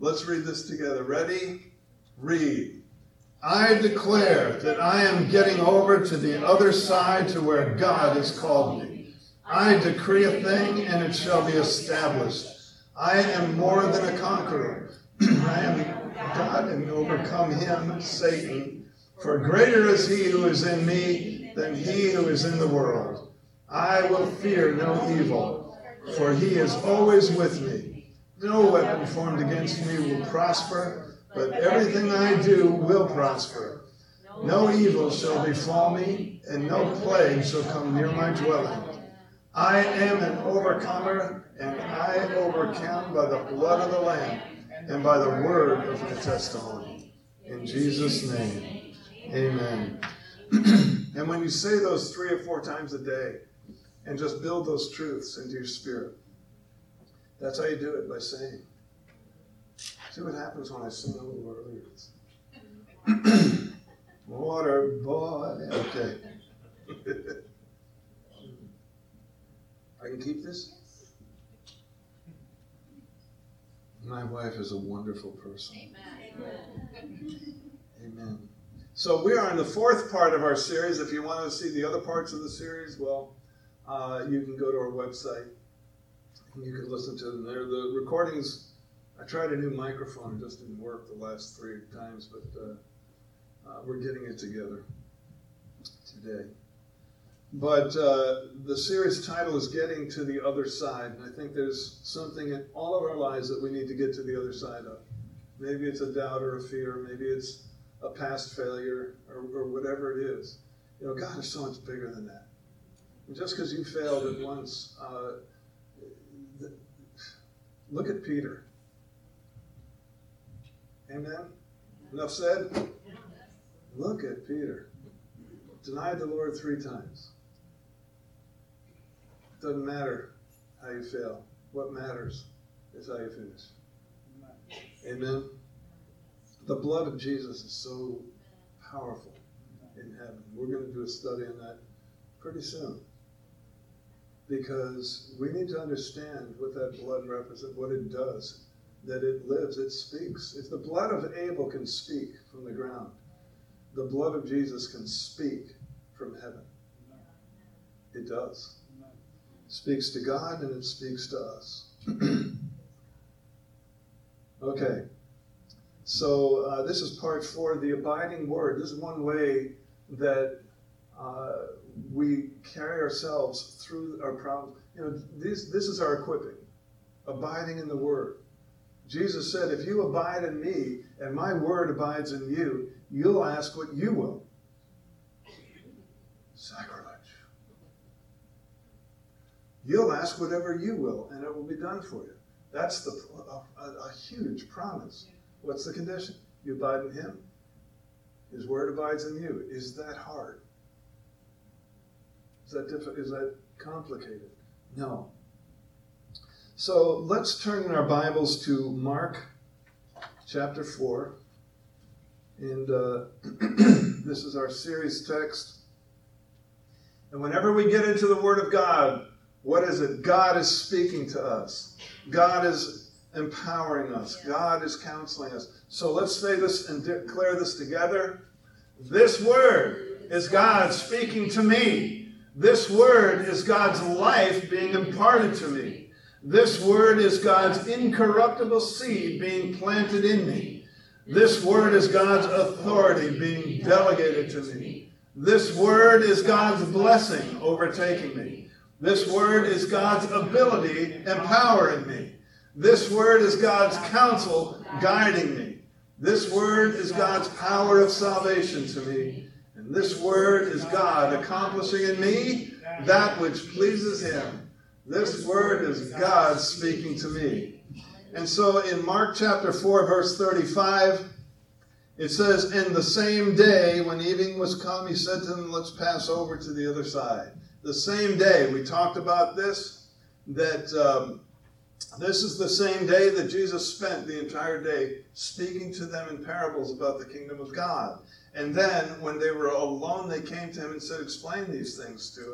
Let's read this together. Ready? Read. I declare that I am getting over to the other side to where God has called me. I decree a thing and it shall be established. I am more than a conqueror. I am God and overcome him, Satan. For greater is he who is in me than he who is in the world. I will fear no evil, for he is always with me. No weapon formed against me will prosper, but everything I do will prosper. No evil shall befall me, and no plague shall come near my dwelling. I am an overcomer, and I overcome by the blood of the Lamb and by the word of my testimony. In Jesus' name, amen. And when you say those 3 or 4 times a day, and just build those truths into your spirit, that's how you do it, by saying. See what happens when I sing a little earlier. Water boy. Okay. I can keep this? My wife is a wonderful person. Amen. Amen. So we are in the 4th part of our series. If you want to see the other parts of the series, well, you can go to our website and you can listen to them there. The recordings, I tried a new microphone. It just didn't work the last 3 times, but we're getting it together today. But the series title is Getting to the Other Side. And I think there's something in all of our lives that we need to get to the other side of. Maybe it's a doubt or a fear. Maybe it's a past failure or whatever it is. You know, God is so much bigger than that. And just because you failed at once, look at Peter. Amen? Enough said? Look at Peter. Denied the Lord 3 times. Doesn't matter how you fail. What matters is how you finish. Amen? The blood of Jesus is so powerful in heaven. We're going to do a study on that pretty soon. Because we need to understand what that blood represents, what it does, that it lives, it speaks. If the blood of Abel can speak from the ground, the blood of Jesus can speak from heaven. It does. It speaks to God and it speaks to us. Okay. So this is part 4, the abiding word. This is one way that we carry ourselves through our problems. You know, this is our equipping. Abiding in the word. Jesus said, if you abide in me and my word abides in you, you'll ask what you will. Sacrilege. You'll ask whatever you will, and it will be done for you. That's a huge promise. What's the condition? You abide in him. His word abides in you. Is that hard? Is that difficult? Is that complicated? No. So let's turn in our Bibles to Mark chapter 4. And this is our series text. And whenever we get into the Word of God, what is it? God is speaking to us. God is empowering us. God is counseling us. So let's say this and declare this together. This Word is God speaking to me. This Word is God's life being imparted to me. This Word is God's incorruptible seed being planted in me. This Word is God's authority being delegated to me. This Word is God's blessing overtaking me. This Word is God's ability empowering me. This Word is God's counsel guiding me. This Word is God's power of salvation to me. And this Word is God accomplishing in me that which pleases Him. This Word is God speaking to me. And so in Mark chapter 4, verse 35, it says, "In the same day, when evening was come, he said to them, let's pass over to the other side." The same day, we talked about this, that this is the same day that Jesus spent the entire day speaking to them in parables about the kingdom of God. And then, when they were alone, they came to him and said, explain these things to us.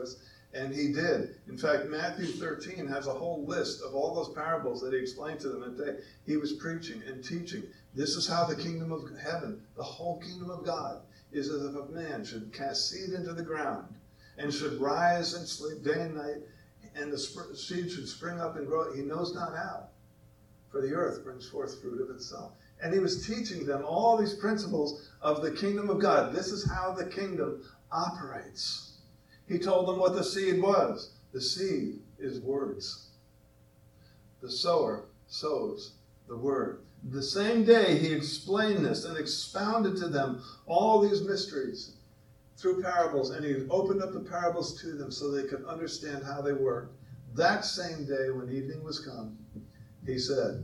And he did. In fact, Matthew 13 has a whole list of all those parables that he explained to them that day. He was preaching and teaching. This is how the kingdom of heaven, the whole kingdom of God, is as if a man should cast seed into the ground and should rise and sleep day and night, and the seed should spring up and grow. He knows not how, for the earth brings forth fruit of itself. And he was teaching them all these principles of the kingdom of God. This is how the kingdom operates. He told them what the seed was. The seed is words. The sower sows the word. The same day he explained this and expounded to them all these mysteries through parables, and he opened up the parables to them so they could understand how they worked. That same day when evening was come, he said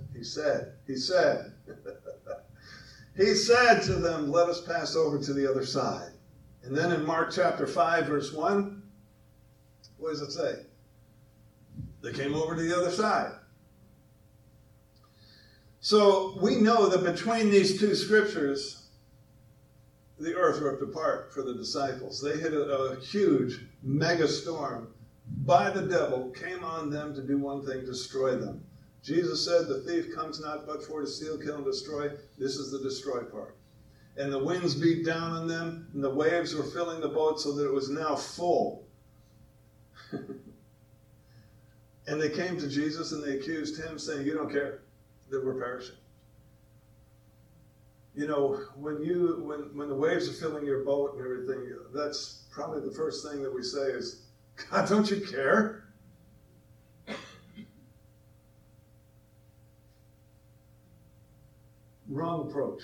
to them, let us pass over to the other side. And then in Mark chapter 5, verse 1, what does it say? They came over to the other side. So we know that between these two scriptures, the earth ripped apart for the disciples. They hit a huge mega storm by the devil, came on them to do one thing, destroy them. Jesus said, the thief comes not but for to steal, kill, and destroy. This is the destroy part. And the winds beat down on them, and the waves were filling the boat so that it was now full. And they came to Jesus and they accused him, saying, you don't care that we're perishing. You know, when the waves are filling your boat and everything, that's probably the first thing that we say is, God, don't you care? Wrong approach.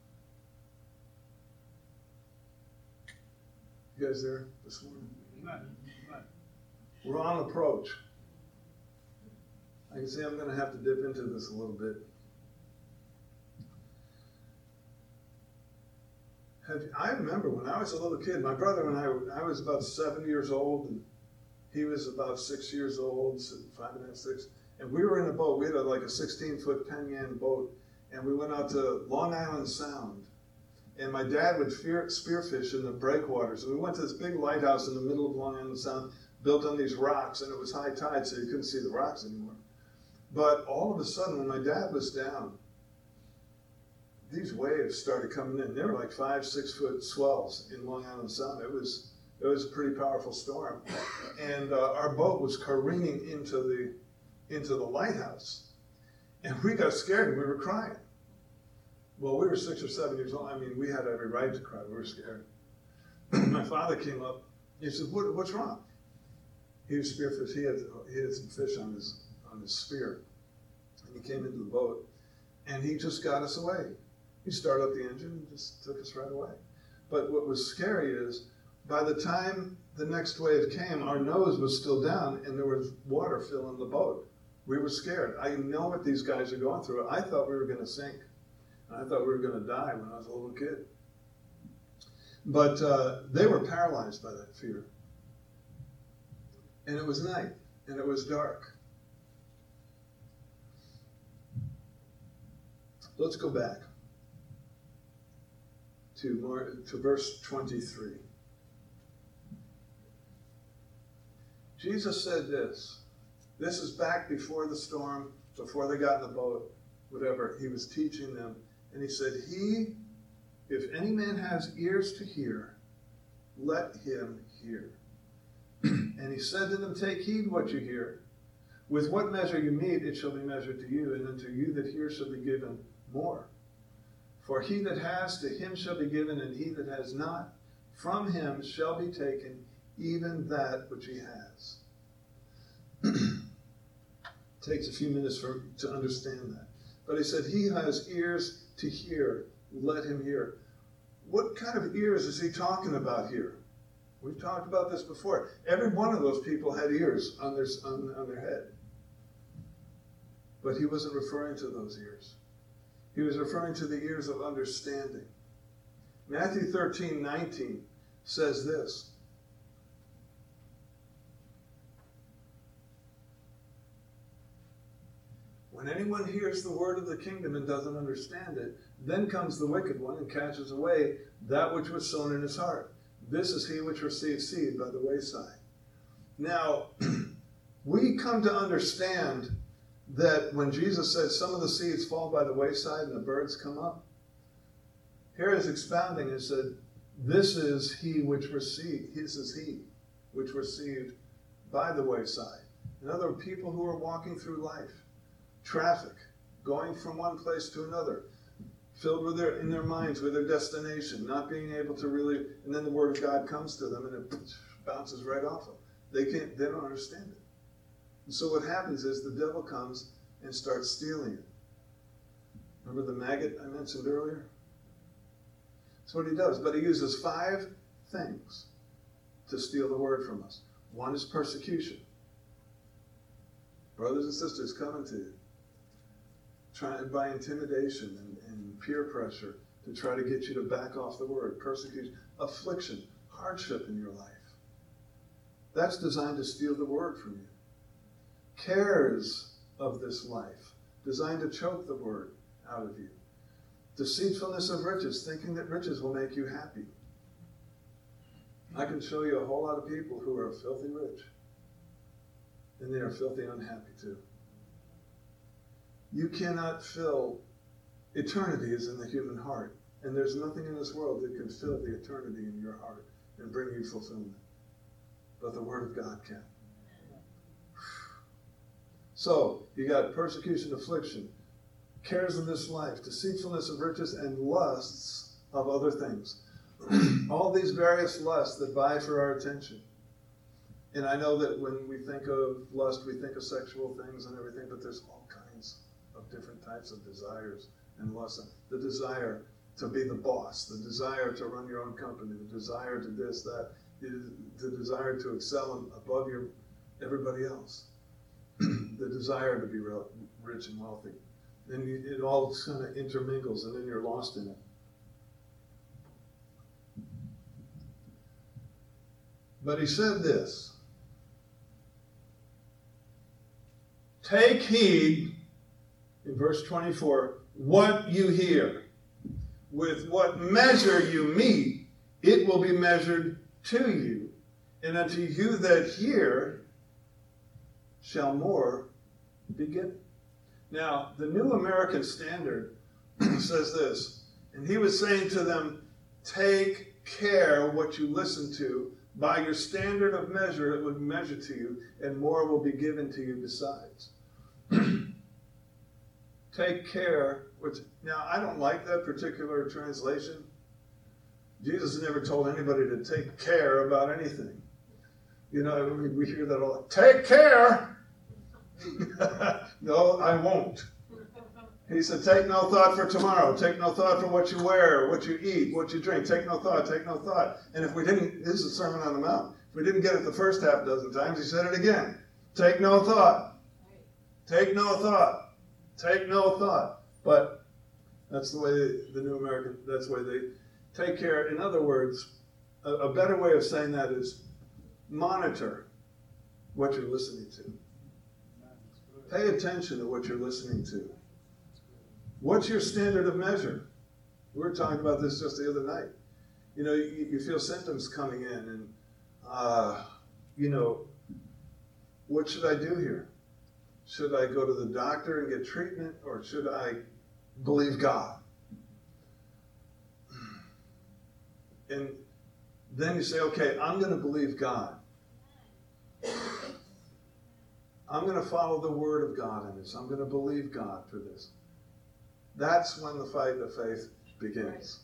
You guys there this morning? Wrong approach. I can see I'm going to have to dip into this a little bit. I remember when I was a little kid, my brother and I was about 7 years old, and he was about 6 years old, 5.5, 6. And we were in a boat. We had like a 16-foot Penyan boat, and we went out to Long Island Sound. And my dad would spearfish in the breakwaters. And we went to this big lighthouse in the middle of Long Island Sound, built on these rocks, and it was high tide, so you couldn't see the rocks anymore. But all of a sudden, when my dad was down, these waves started coming in. They were like 5-6 foot swells in Long Island Sound. It was a pretty powerful storm, and our boat was careening into the lighthouse, and we got scared and we were crying. Well, we were 6 or 7 years old. I mean, we had every right to cry. We were scared. My father came up. He said, "What's wrong?" He was spearfish. He had some fish on his spear, and he came into the boat, and he just got us away. He started up the engine and just took us right away. But what was scary is, by the time the next wave came, our nose was still down, and there was water filling the boat. We were scared. I know what these guys are going through. I thought we were going to sink. I thought we were going to die when I was a little kid. But they were paralyzed by that fear. And it was night, and it was dark. Let's go back to verse 23. Jesus said this. This is back before the storm, before they got in the boat, whatever. He was teaching them. And he said, if any man has ears to hear, let him hear. And he said to them, take heed what you hear. With what measure you mete, it shall be measured to you, and unto you that hear shall be given more. For he that has, to him shall be given, and he that has not, from him shall be taken even that which he has. Takes a few minutes to understand that. But he said, he who has ears to hear, let him hear. What kind of ears is he talking about here? We've talked about this before. Every one of those people had ears on their head. But he wasn't referring to those ears. He was referring to the ears of understanding. Matthew 13:19 says this. When anyone hears the word of the kingdom and doesn't understand it, then comes the wicked one and catches away that which was sown in his heart. This is he which receives seed by the wayside. Now, we come to understand that when Jesus said some of the seeds fall by the wayside and the birds come up, here is expounding and said, this is he which received by the wayside. In other words, people who are walking through life, traffic, going from one place to another, filled with in their minds with their destination, not being able to really, and then the word of God comes to them and it bounces right off them. They don't understand it. And so what happens is the devil comes and starts stealing it. Remember the maggot I mentioned earlier? That's what he does. But he uses 5 things to steal the word from us. One is persecution. Brothers and sisters coming to you, trying by intimidation and peer pressure to try to get you to back off the word. Persecution, affliction, hardship in your life. That's designed to steal the word from you. Cares of this life, designed to choke the word out of you. Deceitfulness of riches, thinking that riches will make you happy. I can show you a whole lot of people who are filthy rich. And they are filthy unhappy too. You cannot fill, eternity is in the human heart. And there's nothing in this world that can fill the eternity in your heart and bring you fulfillment. But the Word of God can. So, you got persecution, affliction, cares of this life, deceitfulness of riches, and lusts of other things. All these various lusts that vie for our attention. And I know that when we think of lust, we think of sexual things and everything, but there's all kinds of different types of desires and lusts. The desire to be the boss, the desire to run your own company, the desire to this, that, the desire to excel above everybody else, the desire to be rich and wealthy. And it all kind of intermingles, and then you're lost in it. But he said this, take heed, in verse 24, what you hear. With what measure you meet, it will be measured to you. And unto you that hear shall more be given. Now, the New American Standard says this, and he was saying to them, take care what you listen to. By your standard of measure, it would measure to you, and more will be given to you besides. Take care. Now, I don't like that particular translation. Jesus never told anybody to take care about anything. You know, we hear that all. Take care. No, I won't. He said, take no thought for tomorrow. Take no thought for what you wear, what you eat, what you drink. Take no thought, take no thought. And if we didn't, this is a Sermon on the Mount. If we didn't get it the first half dozen times, he said it again. Take no thought. Take no thought. Take no thought. But that's the way the New American, that's the way they take care. In other words, a better way of saying that is monitor what you're listening to. Pay attention to what you're listening to. What's your standard of measure? We were talking about this just the other night. You know, you feel symptoms coming in, and, you know, what should I do here? Should I go to the doctor and get treatment, or should I believe God? And then you say, okay, I'm going to believe God. I'm going to follow the Word of God in this. I'm going to believe God for this. That's when the fight of faith begins.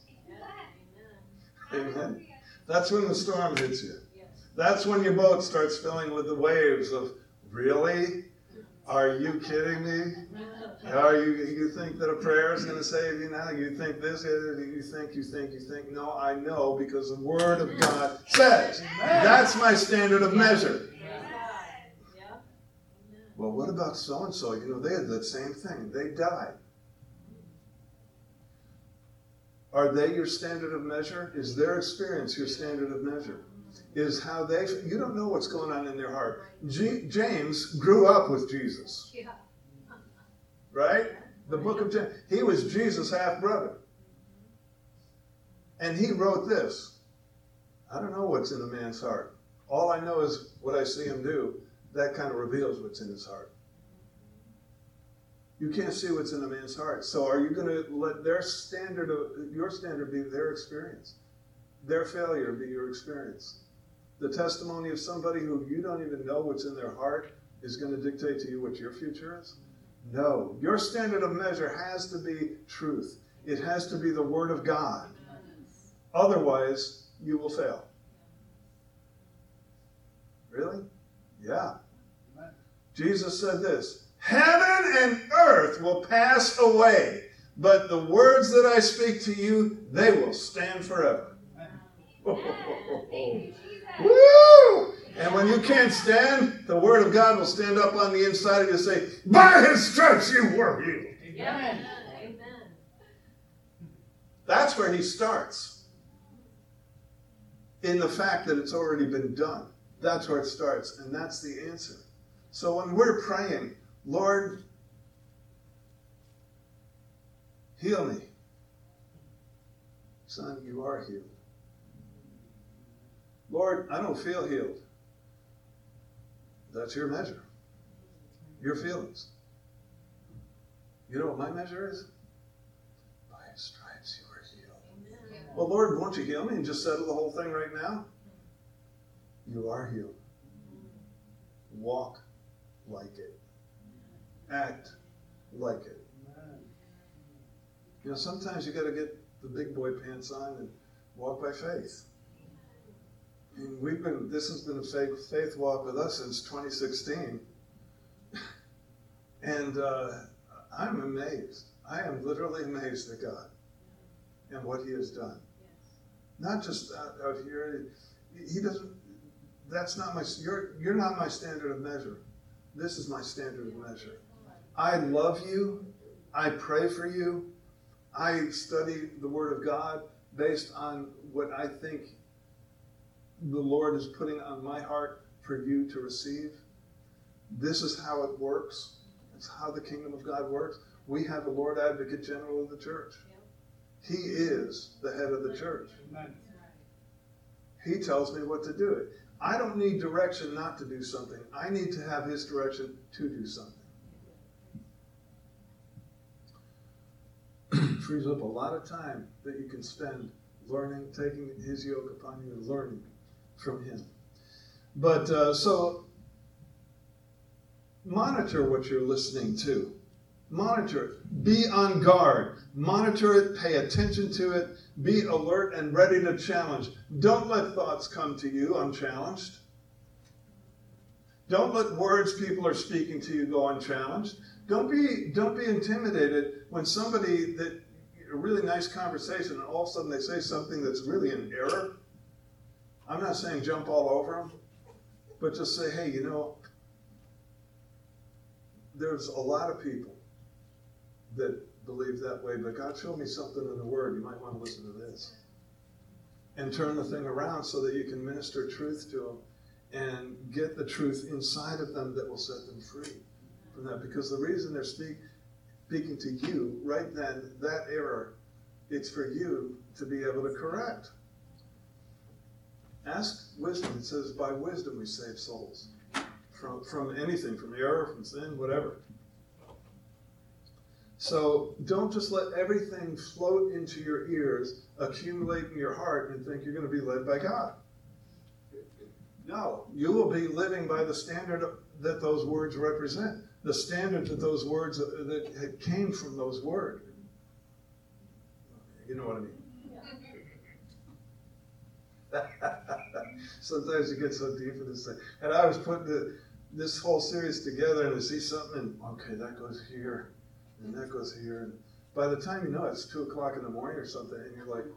Amen. That's when the storm hits you. That's when your boat starts filling with the waves of, really? Are you kidding me? You think that a prayer is going to save you now? You think this? You think. No, I know, because the Word of God says. That's my standard of measure. Well, what about so-and-so? You know, they had that same thing. They died. Are they your standard of measure? Is their experience your standard of measure? Is how they... You don't know what's going on in their heart. James grew up with Jesus. Right? The book of James. He was Jesus' half-brother. And he wrote this. I don't know what's in a man's heart. All I know is what I see him do. That kind of reveals what's in his heart. You can't see what's in a man's heart. So are you going to let your standard be their experience? Their failure be your experience? The testimony of somebody who you don't even know what's in their heart is going to dictate to you what your future is? No. Your standard of measure has to be truth. It has to be the Word of God. Otherwise, you will fail. Really? Yeah. Jesus said this, heaven and earth will pass away, but the words that I speak to you, they will stand forever. Woo! And when you can't stand, the Word of God will stand up on the inside of you and say, by His stripes you were healed. Amen. That's where He starts. In the fact that it's already been done. That's where it starts, and that's the answer. So when we're praying, Lord, heal me. Son, you are healed. Lord, I don't feel healed. That's your measure. Your feelings. You know what my measure is? By His stripes you were healed. Amen. Well, Lord, won't you heal me and just settle the whole thing right now? You are healed. Walk like it. Act like it. You know, sometimes you got to get the big boy pants on and walk by faith. And this has been a faith walk with us since 2016. And I'm amazed. I am literally amazed at God and what He has done. Not just out here. He doesn't, that's not you're not my standard of measure. This is my standard of measure. I love you. I pray for you. I study the Word of God based on what I think the Lord is putting on my heart for you to receive. This is how it works. It's how the kingdom of God works. We have the Lord Advocate General of the church. He is the head of the church. He tells me what to do. I don't need direction not to do something. I need to have His direction to do something. Frees up a lot of time that you can spend learning, taking His yoke upon you and learning from Him. But so monitor what you're listening to. Monitor it. Be on guard. Monitor it. Pay attention to it. Be alert and ready to challenge. Don't let thoughts come to you unchallenged. Don't let words people are speaking to you go unchallenged. Don't be intimidated when somebody that a really nice conversation and all of a sudden they say something that's really an error. I'm not saying jump all over them, but just say, hey, you know, there's a lot of people that believe that way, but God showed me something in the Word. You might want to listen to this. And turn the thing around so that you can minister truth to them and get the truth inside of them that will set them free from that. Because the reason they're speaking to you right then, that error, it's for you to be able to correct. Ask wisdom. It says, by wisdom we save souls. From anything, from error, from sin, whatever. So don't just let everything float into your ears, accumulate in your heart, and think you're going to be led by God. No, you will be living by the standard that those words represent. The standard that those words that came from those words. You know what I mean? Sometimes you get so deep in this thing. And I was putting this whole series together and I see something and, okay, that goes here and that goes here. And by the time you know it, it's 2 o'clock in the morning or something and you're like,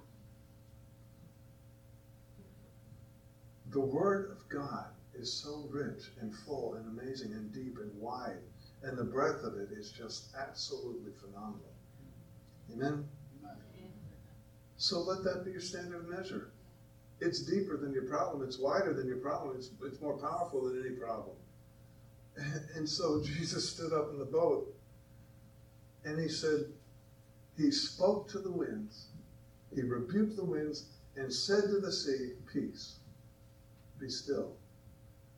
the Word of God is so rich and full and amazing and deep and wide. And the breadth of it is just absolutely phenomenal. Amen? So let that be your standard of measure. It's deeper than your problem. It's wider than your problem. It's more powerful than any problem. And so Jesus stood up in the boat and he said, he spoke to the winds. He rebuked the winds and said to the sea, peace, be still.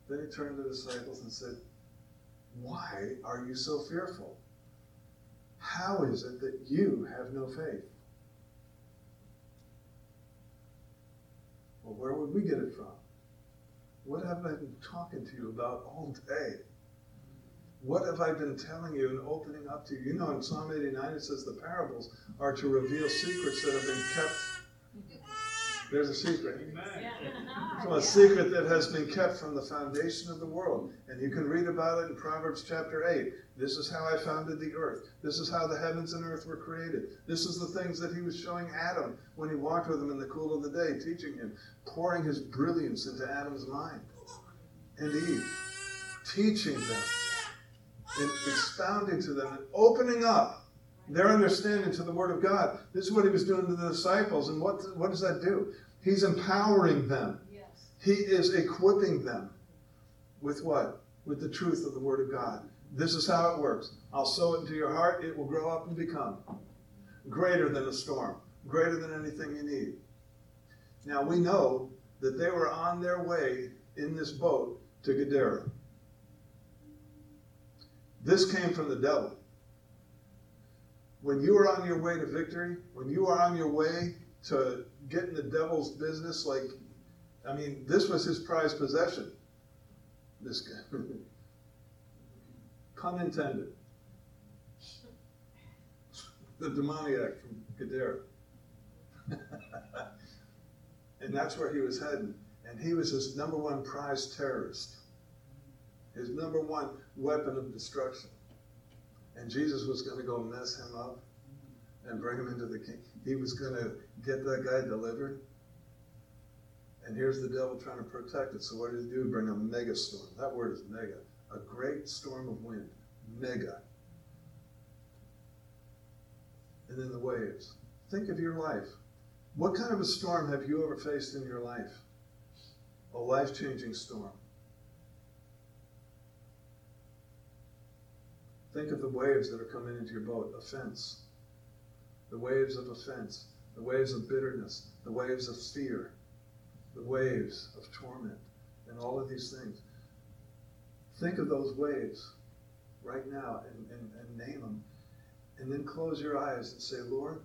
Then he turned to the disciples and said, "Why are you so fearful? How is it that you have no faith?" Well, where would we get it from? What have I been talking to you about all day? What have I been telling you and opening up to you? You know, in Psalm 89 it says the parables are to reveal secrets that have been kept. There's a secret. So a secret that has been kept from the foundation of the world. And you can read about it in Proverbs chapter 8. This is how I founded the earth. This is how the heavens and earth were created. This is the things that he was showing Adam when he walked with him in the cool of the day, teaching him, pouring his brilliance into Adam's mind and Eve, teaching them, and expounding to them, and opening up their understanding to the Word of God. This is what he was doing to the disciples. And what does that do? He's empowering them. Yes. He is equipping them with what? With the truth of the Word of God. This is how it works. I'll sow it into your heart. It will grow up and become greater than a storm, greater than anything you need. Now we know that they were on their way in this boat to Gadara. This came from the devil. When you are on your way to victory, when you are on your way to getting the devil's business, this was his prized possession. This guy. Pun intended. The demoniac from Gadara. And that's where he was heading. And he was his number one prized terrorist. His number one weapon of destruction. And Jesus was going to go mess him up and bring him into the kingdom. He was going to get that guy delivered. And here's the devil trying to protect it. So what did he do? Bring a mega storm. That word is mega. A great storm of wind. Mega. And then the waves. Think of your life. What kind of a storm have you ever faced in your life? A life-changing storm. Think of the waves that are coming into your boat. Offense. The waves of offense. The waves of bitterness. The waves of fear. The waves of torment. And all of these things. Think of those waves right now and name them. And then close your eyes and say, Lord,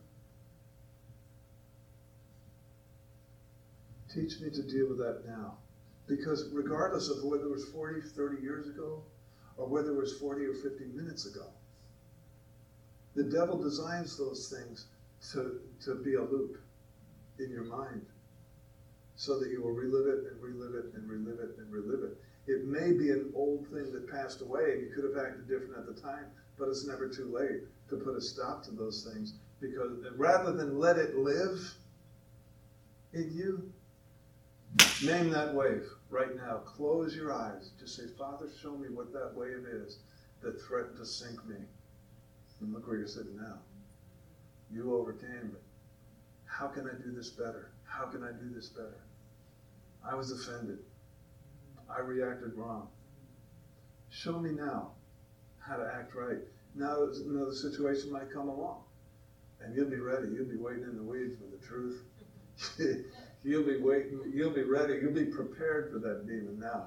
teach me to deal with that now. Because regardless of whether it was 40, 30 years ago, or whether it was 40 or 50 minutes ago, the devil designs those things to be a loop in your mind so that you will relive it and relive it and relive it and relive it. It may be an old thing that passed away and you could have acted different at the time, but it's never too late to put a stop to those things, because rather than let it live in you, name that wave right now. Close your eyes. Just say, Father, show me what that wave is that threatened to sink me. And look where you're sitting now. You overcame it. How can I do this better? How can I do this better? I was offended. I reacted wrong. Show me now how to act right. Now another situation might come along. And you'll be ready. You'll be waiting in the weeds for the truth. You'll be waiting. You'll be ready. You'll be prepared for that demon now.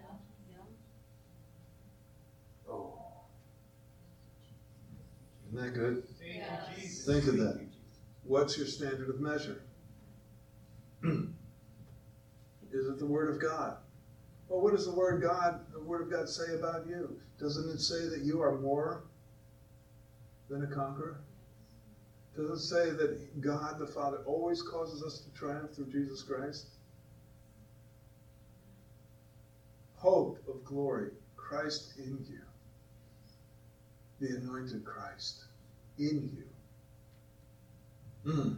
Oh. Isn't that good? Yes. Think of that. What's your standard of measure? Is it the Word of God? Well, what does the Word of God say about you? Doesn't it say that you are more than a conqueror? Does it say that God the Father always causes us to triumph through Jesus Christ? Hope of glory, Christ in you. The anointed Christ in you.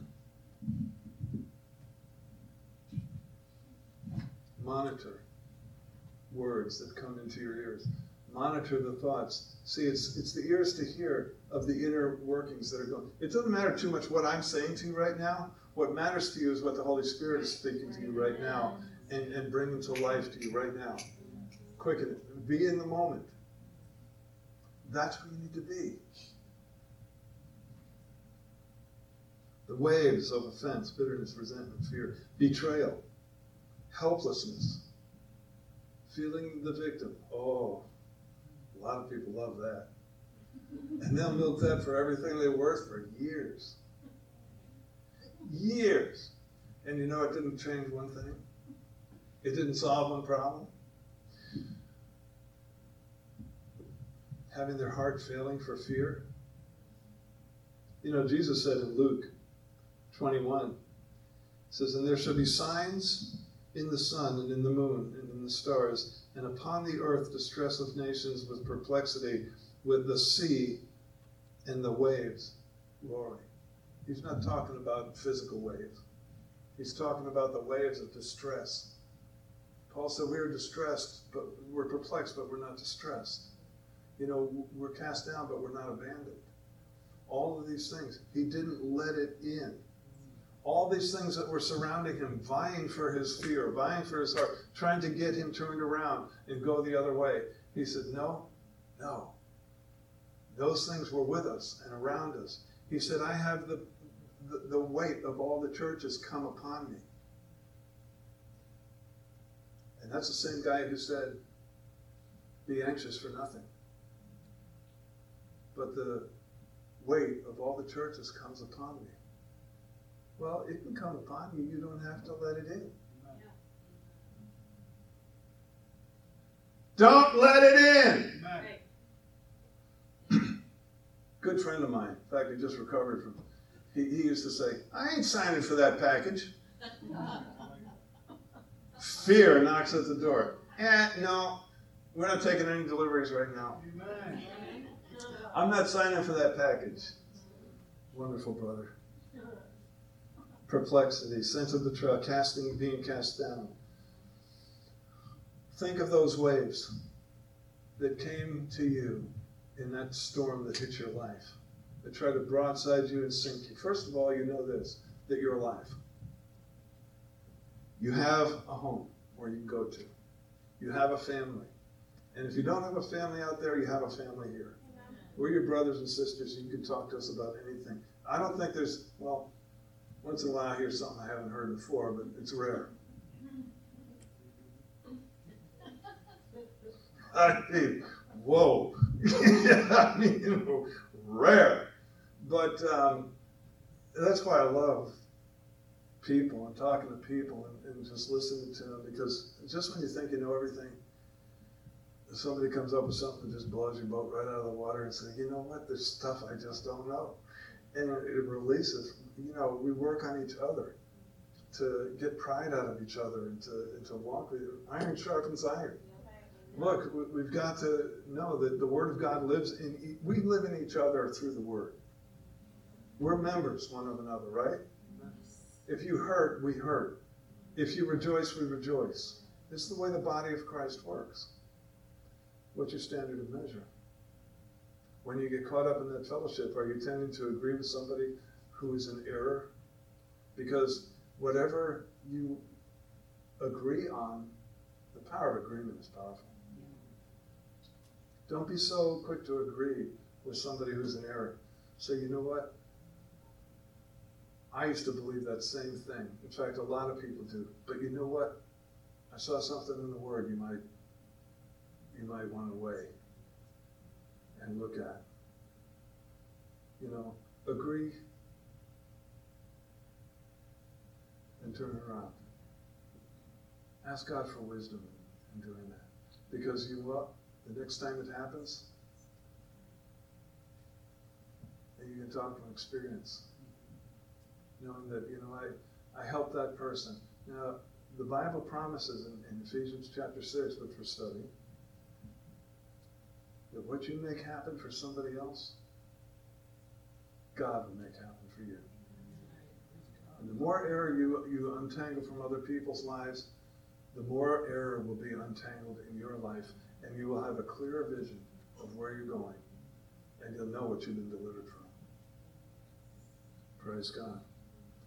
Monitor words that come into your ears. Monitor the thoughts. See, it's the ears to hear of the inner workings that are going. It doesn't matter too much what I'm saying to you right now. What matters to you is what the Holy Spirit is speaking to you right now and bringing to life to you right now. Quicken it. Be in the moment. That's where you need to be. The waves of offense, bitterness, resentment, fear, betrayal, helplessness, feeling the victim. Oh, a lot of people love that. And they'll milk that for everything they're worth for years. Years. And you know it didn't change one thing? It didn't solve one problem? Having their heart failing for fear. You know, Jesus said in Luke 21, says, and there shall be signs in the sun and in the moon and in the stars, and upon the earth distress of nations with perplexity, with the sea and the waves roaring. He's not talking about physical waves. He's talking about the waves of distress. Paul said we are distressed, but we're perplexed, but we're not distressed. You know, we're cast down, but we're not abandoned. All of these things, he didn't let it in. All these things that were surrounding him, vying for his fear, vying for his heart, trying to get him turned around and go the other way. He said, no. Those things were with us and around us. He said, I have the weight of all the churches come upon me. And that's the same guy who said, be anxious for nothing. But the weight of all the churches comes upon me. Well, it can come upon you. You don't have to let it in. Don't let it in. Good friend of mine, in fact, he just recovered from, he used to say, I ain't signing for that package. Fear knocks at the door. No, we're not taking any deliveries right now. I'm not signing for that package. Wonderful brother. Perplexity, sense of betrayal, being cast down. Think of those waves that came to you in that storm that hit your life, that tried to broadside you and sink you. First of all, you know this, that you're alive. You have a home where you can go to. You have a family. And if you don't have a family out there, you have a family here. We're your brothers and sisters. You can talk to us about anything. I don't think there's, well, once in a while I hear something I haven't heard before, but it's rare. I mean, whoa. I mean, rare. But that's why I love people and talking to people and just listening to them, because just when you think you know everything, somebody comes up with something that just blows your boat right out of the water and says, you know what, there's stuff I just don't know. And it releases. You know, we work on each other to get pride out of each other and to walk with you. Iron sharpens iron. Look, we've got to know that the Word of God lives in, we live in each other through the Word. We're members one of another, right? If you hurt, we hurt. If you rejoice, we rejoice. This is the way the body of Christ works. What's your standard of measure? When you get caught up in that fellowship, are you tending to agree with somebody who is in error? Because whatever you agree on, the power of agreement is powerful. Don't be so quick to agree with somebody who's in error. Say, you know what? I used to believe that same thing. In fact, a lot of people do. But you know what? I saw something in the Word you might want to weigh and look at. You know, agree and turn it around. Ask God for wisdom in doing that. Because you know what? The next time it happens, then you can talk from experience. Knowing that, you know, I helped that person. Now, the Bible promises in Ephesians chapter 6, which we're studying, that what you make happen for somebody else, God will make happen for you. And the more error you untangle from other people's lives, the more error will be untangled in your life, and you will have a clearer vision of where you're going, and you'll know what you've been delivered from. Praise God.